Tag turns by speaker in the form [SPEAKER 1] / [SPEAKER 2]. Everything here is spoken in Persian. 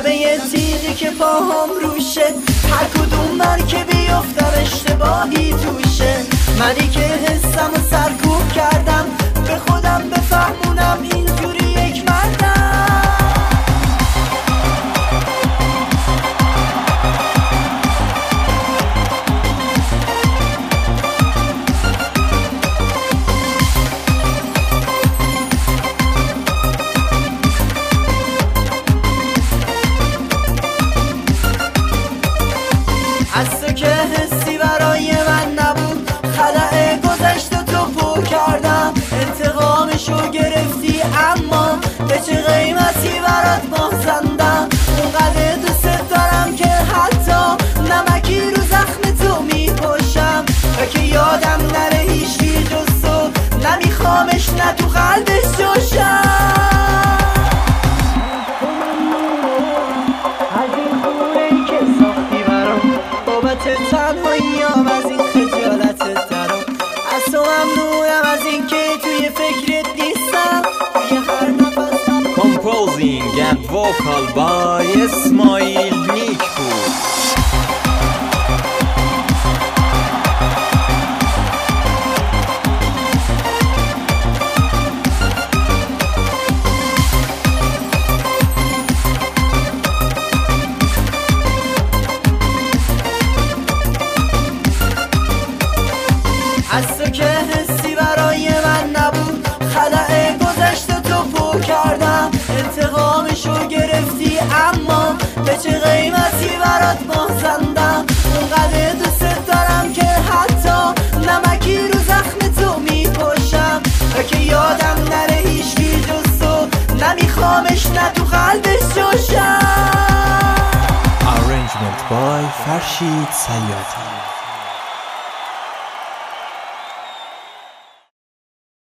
[SPEAKER 1] لبه تیغی که پاهم روشه، هر کدوم مرکبی بیفتم اشتباهی توشه. منی که حسم و سرکوب کردم، به خودم بفهمونم اینجوری یک مردم. از تو که حسی برای من نبود، خلأ گذشت و تو پو کردم. انتقامشو گرفتی اما به چه قیمتی برات ماه زندم. اونقدر دوست دارم که حتی نمکی رو زخم تو میپاشم، و که یادم نره هیچی جز تو، نمیخوامش نه تو قلبش جاشم. تنهاییم از این خجالتت درم، از تو ممنونم از این که توی فکرت نیستم، توی هر نفسم.
[SPEAKER 2] Composing and vocal by اسماعیل نیکپور.
[SPEAKER 1] از تو که حسی برای من نبود، خلأ گذشت و تو پو کردم. انتقامشو گرفتی اما به چه قیمتی برات ماه زندم. اونقدر دوست دارم که حتی نمکی رو زخم تو میپاشم، و که یادم نره هیچی جز تو، نمیخوامش نه تو قلبش جاشم.
[SPEAKER 2] Arrangement by فرشید سیادی.